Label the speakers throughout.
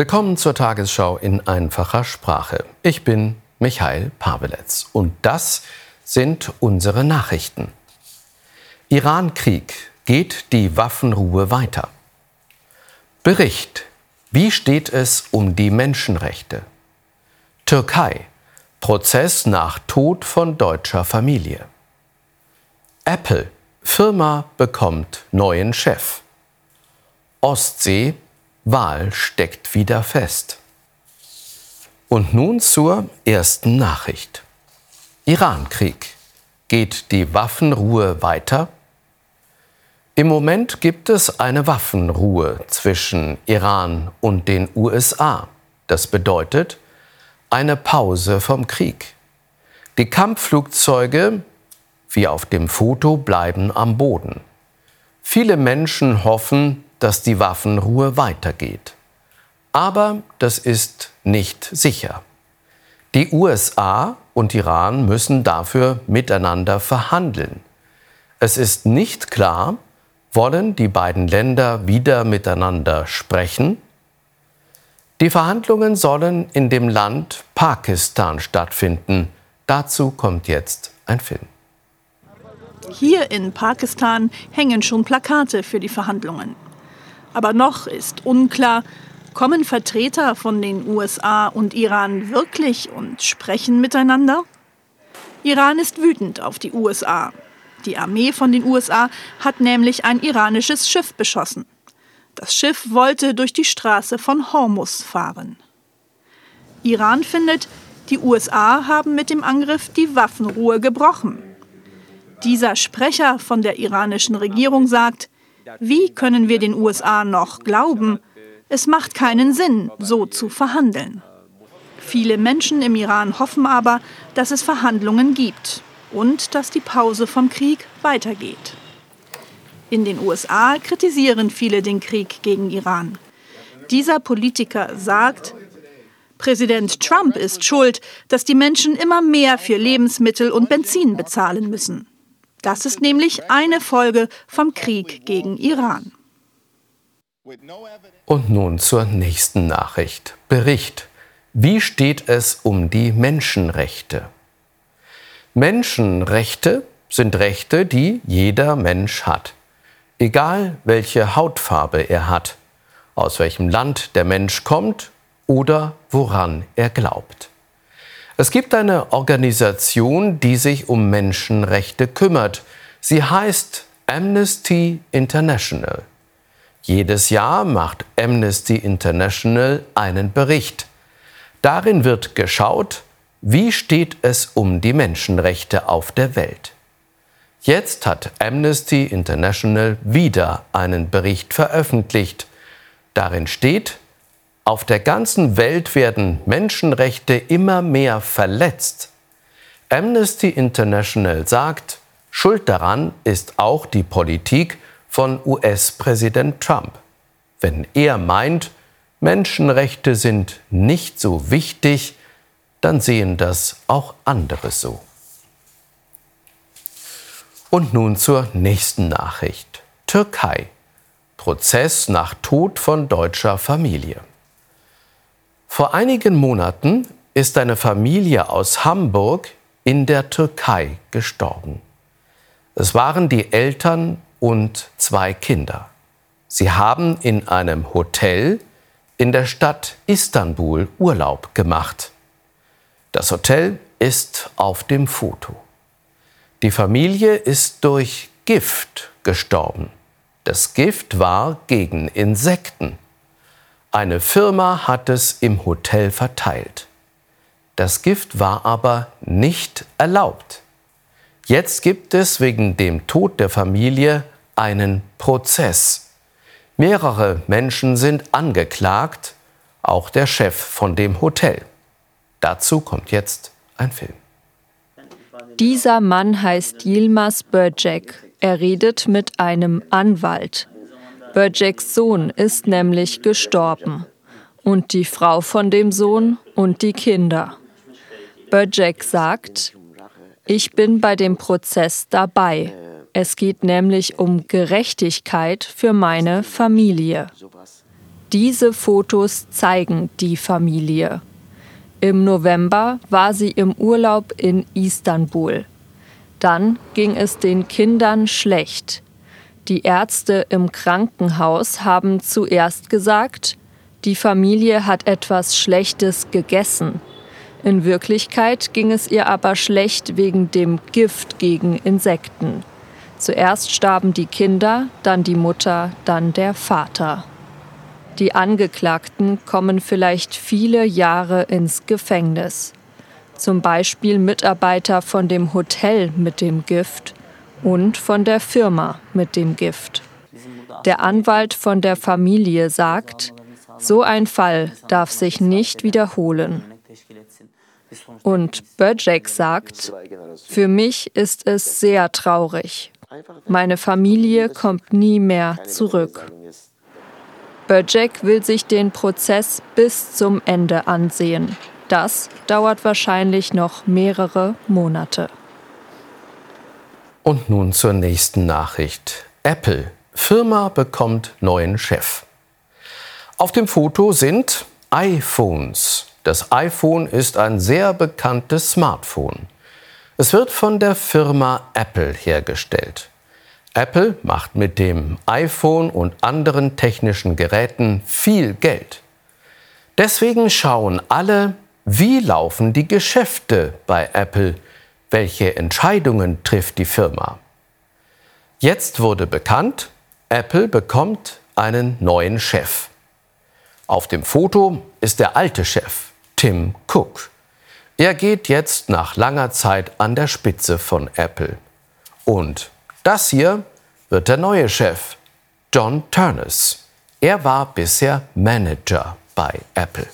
Speaker 1: Willkommen zur Tagesschau in einfacher Sprache. Ich bin Michael Paweletz und das sind unsere Nachrichten. Iran-Krieg. Geht die Waffenruhe weiter? Bericht. Wie steht es um die Menschenrechte? Türkei. Prozess nach Tod von deutscher Familie. Apple. Firma bekommt neuen Chef. Ostsee. Wahl steckt wieder fest. Und nun zur ersten Nachricht. Iran-Krieg. Geht die Waffenruhe weiter? Im Moment gibt es eine Waffenruhe zwischen Iran und den USA. Das bedeutet eine Pause vom Krieg. Die Kampfflugzeuge, wie auf dem Foto, bleiben am Boden. Viele Menschen hoffen, dass die Waffenruhe weitergeht. Aber das ist nicht sicher. Die USA und Iran müssen dafür miteinander verhandeln. Es ist nicht klar, wollen die beiden Länder wieder miteinander sprechen? Die Verhandlungen sollen in dem Land Pakistan stattfinden. Dazu kommt jetzt ein Film.
Speaker 2: Hier in Pakistan hängen schon Plakate für die Verhandlungen. Aber noch ist unklar, kommen Vertreter von den USA und Iran wirklich und sprechen miteinander? Iran ist wütend auf die USA. Die Armee von den USA hat nämlich ein iranisches Schiff beschossen. Das Schiff wollte durch die Straße von Hormuz fahren. Iran findet, die USA haben mit dem Angriff die Waffenruhe gebrochen. Dieser Sprecher von der iranischen Regierung sagt, wie können wir den USA noch glauben? Es macht keinen Sinn, so zu verhandeln. Viele Menschen im Iran hoffen aber, dass es Verhandlungen gibt und dass die Pause vom Krieg weitergeht. In den USA kritisieren viele den Krieg gegen Iran. Dieser Politiker sagt, Präsident Trump ist schuld, dass die Menschen immer mehr für Lebensmittel und Benzin bezahlen müssen. Das ist nämlich eine Folge vom Krieg gegen Iran.
Speaker 1: Und nun zur nächsten Nachricht. Bericht. Wie steht es um die Menschenrechte? Menschenrechte sind Rechte, die jeder Mensch hat. Egal welche Hautfarbe er hat, aus welchem Land der Mensch kommt oder woran er glaubt. Es gibt eine Organisation, die sich um Menschenrechte kümmert. Sie heißt Amnesty International. Jedes Jahr macht Amnesty International einen Bericht. Darin wird geschaut, wie steht es um die Menschenrechte auf der Welt. Jetzt hat Amnesty International wieder einen Bericht veröffentlicht. Darin steht, auf der ganzen Welt werden Menschenrechte immer mehr verletzt. Amnesty International sagt, schuld daran ist auch die Politik von US-Präsident Trump. Wenn er meint, Menschenrechte sind nicht so wichtig, dann sehen das auch andere so. Und nun zur nächsten Nachricht. Türkei. Prozess nach Tod von deutscher Familie. Vor einigen Monaten ist eine Familie aus Hamburg in der Türkei gestorben. Es waren die Eltern und 2 Kinder. Sie haben in einem Hotel in der Stadt Istanbul Urlaub gemacht. Das Hotel ist auf dem Foto. Die Familie ist durch Gift gestorben. Das Gift war gegen Insekten. Eine Firma hat es im Hotel verteilt. Das Gift war aber nicht erlaubt. Jetzt gibt es wegen dem Tod der Familie einen Prozess. Mehrere Menschen sind angeklagt, auch der Chef von dem Hotel. Dazu kommt jetzt ein Film.
Speaker 3: Dieser Mann heißt Yilmaz Böcek. Er redet mit einem Anwalt. Böceks Sohn ist nämlich gestorben. Und die Frau von dem Sohn und die Kinder. Böcek sagt, ich bin bei dem Prozess dabei. Es geht nämlich um Gerechtigkeit für meine Familie. Diese Fotos zeigen die Familie. Im November war sie im Urlaub in Istanbul. Dann ging es den Kindern schlecht. Die Ärzte im Krankenhaus haben zuerst gesagt, die Familie hat etwas Schlechtes gegessen. In Wirklichkeit ging es ihr aber schlecht wegen dem Gift gegen Insekten. Zuerst starben die Kinder, dann die Mutter, dann der Vater. Die Angeklagten kommen vielleicht viele Jahre ins Gefängnis. Zum Beispiel Mitarbeiter von dem Hotel mit dem Gift und von der Firma mit dem Gift. Der Anwalt von der Familie sagt, so ein Fall darf sich nicht wiederholen. Und Böcek sagt, für mich ist es sehr traurig. Meine Familie kommt nie mehr zurück. Böcek will sich den Prozess bis zum Ende ansehen. Das dauert wahrscheinlich noch mehrere Monate.
Speaker 1: Und nun zur nächsten Nachricht. Apple, Firma bekommt neuen Chef. Auf dem Foto sind iPhones. Das iPhone ist ein sehr bekanntes Smartphone. Es wird von der Firma Apple hergestellt. Apple macht mit dem iPhone und anderen technischen Geräten viel Geld. Deswegen schauen alle, wie laufen die Geschäfte bei Apple, welche Entscheidungen trifft die Firma. Jetzt wurde bekannt, Apple bekommt einen neuen Chef. Auf dem Foto ist der alte Chef, Tim Cook. Er geht jetzt nach langer Zeit an der Spitze von Apple. Und das hier wird der neue Chef, John Ternus. Er war bisher Manager bei Apple.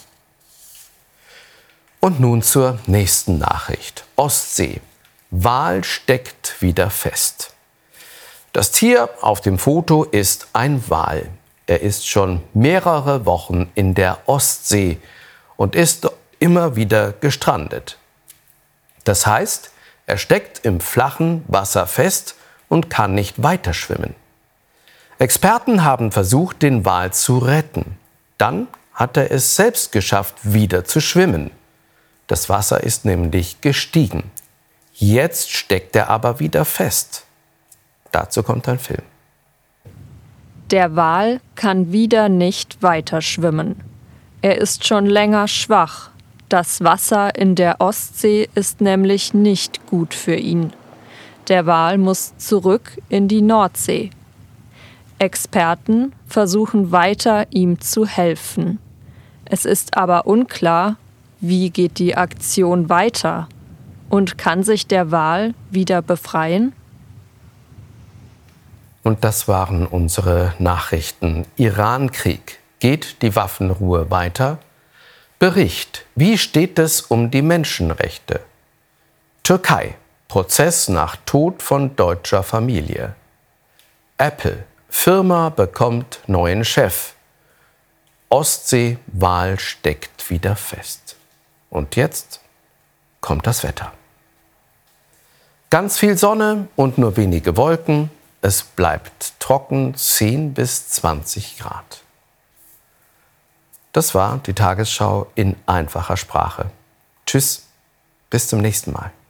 Speaker 1: Und nun zur nächsten Nachricht. Ostsee. Wal steckt wieder fest. Das Tier auf dem Foto ist ein Wal. Er ist schon mehrere Wochen in der Ostsee und ist immer wieder gestrandet. Das heißt, er steckt im flachen Wasser fest und kann nicht weiter schwimmen. Experten haben versucht, den Wal zu retten. Dann hat er es selbst geschafft, wieder zu schwimmen. Das Wasser ist nämlich gestiegen. Jetzt steckt er aber wieder fest. Dazu kommt ein Film.
Speaker 3: Der Wal kann wieder nicht weiter schwimmen. Er ist schon länger schwach. Das Wasser in der Ostsee ist nämlich nicht gut für ihn. Der Wal muss zurück in die Nordsee. Experten versuchen weiter, ihm zu helfen. Es ist aber unklar, wie geht die Aktion weiter? Und kann sich der Wal wieder befreien?
Speaker 1: Und das waren unsere Nachrichten. Irankrieg. Geht die Waffenruhe weiter? Bericht. Wie steht es um die Menschenrechte? Türkei. Prozess nach Tod von deutscher Familie. Apple. Firma bekommt neuen Chef. Ostsee. Wal steckt wieder fest. Und jetzt kommt das Wetter. Ganz viel Sonne und nur wenige Wolken. Es bleibt trocken, 10 bis 20 Grad. Das war die Tagesschau in einfacher Sprache. Tschüss, bis zum nächsten Mal.